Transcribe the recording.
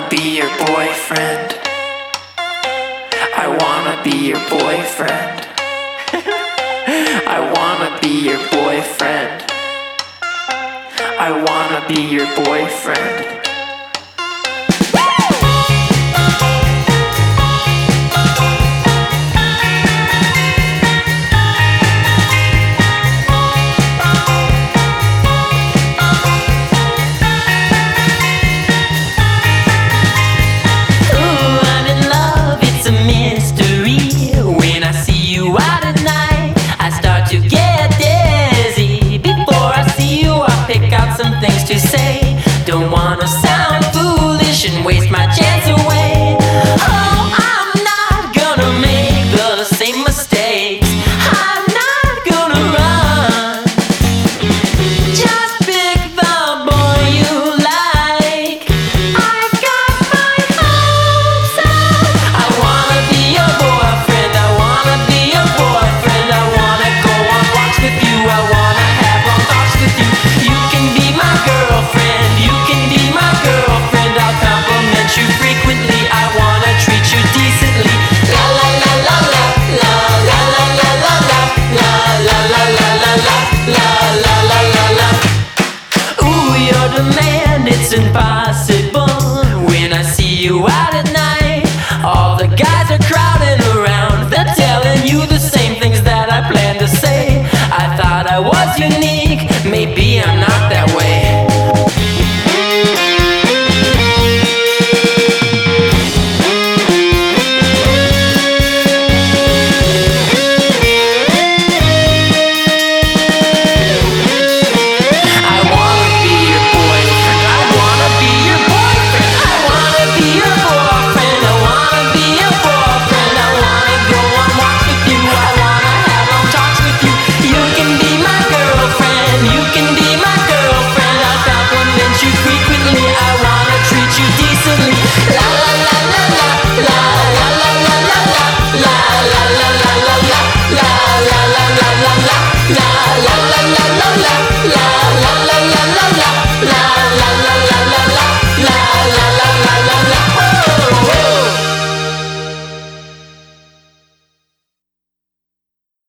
be your boyfriend. I wanna be your boyfriend. I wanna be your boyfriend. I wanna be your boyfriend. Some things to say. Don't wanna sound foolish and waste my chance away.